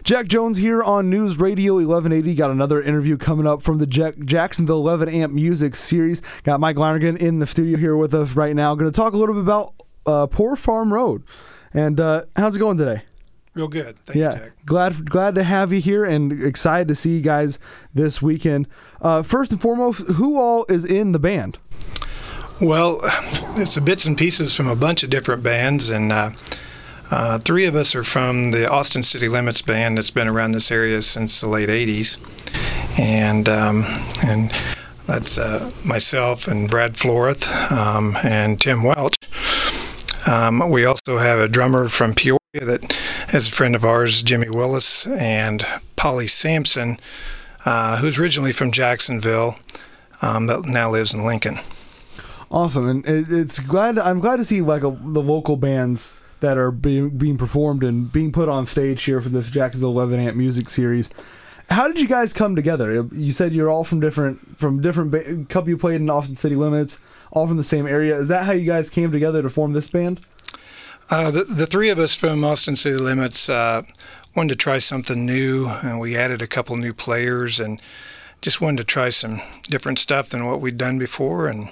Jack Jones here on News Radio 1180. Got another interview coming up from the Jacksonville 11 Amp Music Series. Got Mike Lonergan in the studio here with us right now. Going to talk a little bit about Poor Farm Road. And how's it going today? Real good. Thank you, Jack. Glad to have you here and excited to see you guys this weekend. First and foremost, who all is in the band? Well, it's bits and pieces from a bunch of different bands, and three of us are from the Austin City Limits band that's been around this area since the late 80s. And that's myself and Brad Floreth and Tim Welch. We also have a drummer from Peoria that is a friend of ours, Jimmy Willis, and Polly Sampson, who's originally from Jacksonville, but now lives in Lincoln. Awesome, and I'm glad to see the local bands that are being performed and being put on stage here for this Jacksonville 11 Amp Music Series. How did you guys come together? You said you're all from different couple you played in Austin City Limits, all from the same area. Is that how you guys came together to form this band? The three of us from Austin City Limits wanted to try something new, and we added a couple new players and just wanted to try some different stuff than what we'd done before, and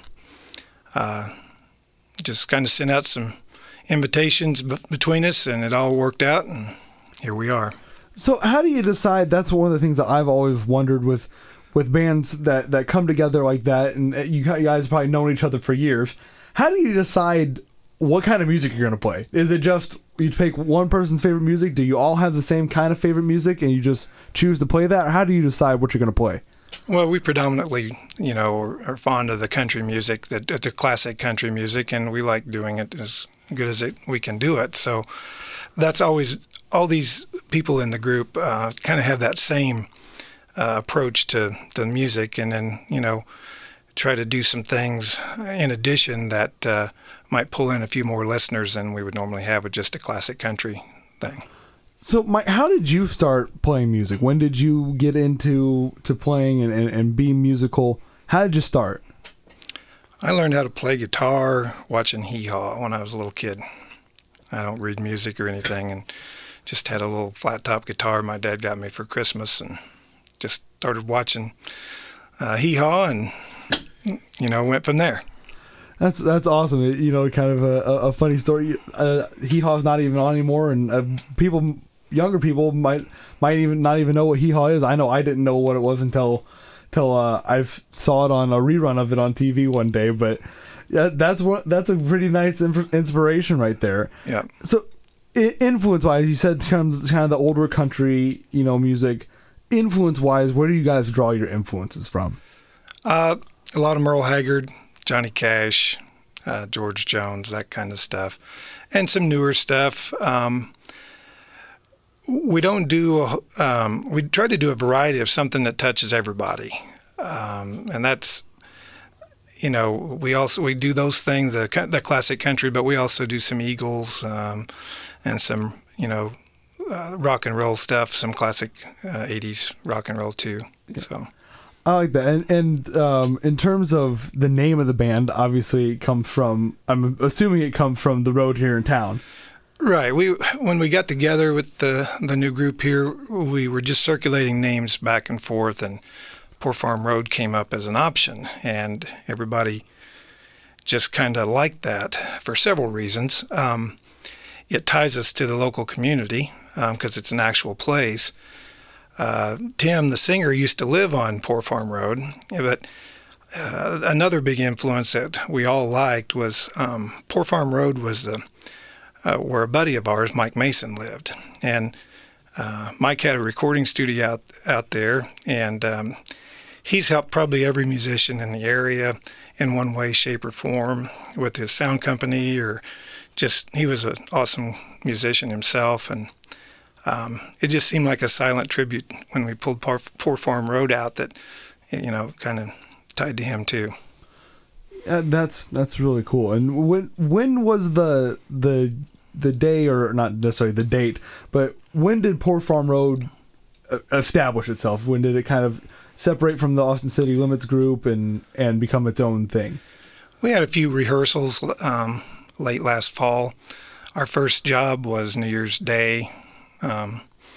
just kind of sent out some invitations between us, and it all worked out, and here we are. So how do you decide? That's one of the things that I've always wondered with bands that come together like that, and you guys have probably known each other for years. How do you decide what kind of music you're going to play? Is it just you pick one person's favorite music? Do you all have the same kind of favorite music and you just choose to play that? Or how do you decide what you're going to play? Well, we predominantly, are fond of the country music, the classic country music, and we like doing it as good as we can do it. So that's always, all these people in the group kind of have that same approach to the music, and then, try to do some things in addition that might pull in a few more listeners than we would normally have with just a classic country thing. So, Mike, how did you start playing music? When did you get into playing and being musical? How did you start? I learned how to play guitar watching Hee Haw when I was a little kid. I don't read music or anything, and just had a little flat top guitar my dad got me for Christmas, and just started watching Hee Haw, and went from there. That's awesome. Kind of a funny story. Hee Haw's not even on anymore, and younger people might even not even know what Hee Haw is. I know I didn't know what it was until I saw it on a rerun of it on TV one day. But that's a pretty nice inspiration right there. Yeah. So influence wise, you said kind of the older country music. Influence wise, where do you guys draw your influences from? A lot of Merle Haggard, Johnny Cash, George Jones, that kind of stuff, and some newer stuff. We don't do. We try to do a variety of something that touches everybody, and that's, we do those things, the classic country, but we also do some Eagles and some rock and roll stuff, some classic 80s rock and roll too. So. I like that. And in terms of the name of the band, obviously it comes from, I'm assuming it comes from the road here in town. Right. When we got together with the new group here, we were just circulating names back and forth, and Poor Farm Road came up as an option, and everybody just kind of liked that for several reasons. It ties us to the local community because it's an actual place. Tim, the singer, used to live on Poor Farm Road, but another big influence that we all liked was Poor Farm Road was where a buddy of ours, Mike Mason, lived. And Mike had a recording studio out there, and he's helped probably every musician in the area in one way, shape, or form with his sound company, or just he was an awesome musician himself, and it just seemed like a silent tribute when we pulled Poor Farm Road out that, kind of tied to him too. That's really cool. And when was the day, or not necessarily the date, but when did Poor Farm Road establish itself? When did it kind of separate from the Austin City Limits group and become its own thing? We had a few rehearsals late last fall. Our first job was New Year's Day,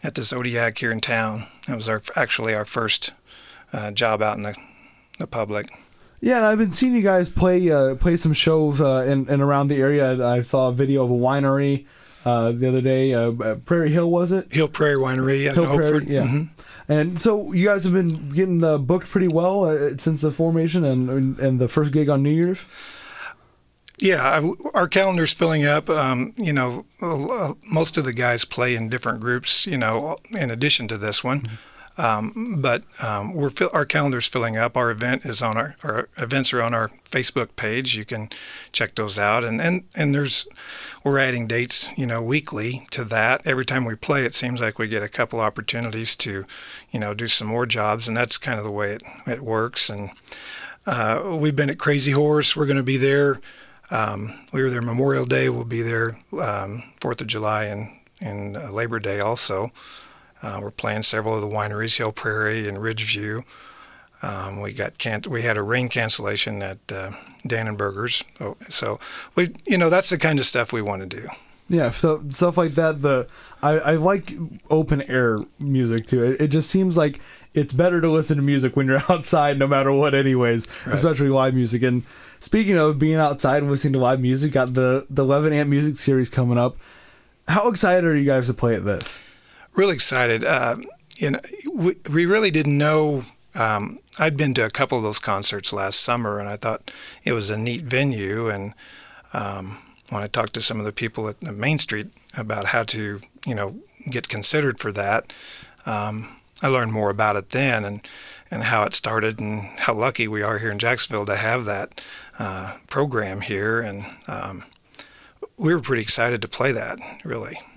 at the Zodiac here in town. That was actually our first job out in the public. Yeah, and I've been seeing you guys play some shows in and around the area. I saw a video of a winery the other day. Prairie Hill, was it? Hill Prairie Winery in Oakford. Yeah. Mm-hmm. And so you guys have been getting booked pretty well since the formation and the first gig on New Year's? Yeah, our calendar's filling up. Most of the guys play in different groups, in addition to this one. But our calendar's filling up. Our event is on our events are on our Facebook page. You can check those out, and we're adding dates, weekly to that. Every time we play, it seems like we get a couple opportunities to, do some more jobs, and that's kind of the way it works. And we've been at Crazy Horse. We're going to be there. We were there Memorial Day. We'll be there 4th of July and Labor Day also. We're playing several of the wineries, Hill Prairie and Ridgeview. We had a rain cancellation at Dannenberger's. So that's the kind of stuff we want to do. Yeah, so stuff like that. I like open air music too. It just seems like it's better to listen to music when you're outside, no matter what. Anyways, right. Especially live music. And speaking of being outside and listening to live music, got the 11 Amp Music Series coming up. How excited are you guys to play at this? Really excited. We really didn't know. I'd been to a couple of those concerts last summer, and I thought it was a neat venue. And when I talked to some of the people at the Main Street about how to, get considered for that, I learned more about it then and how it started and how lucky we are here in Jacksonville to have that program here. And we were pretty excited to play that, really.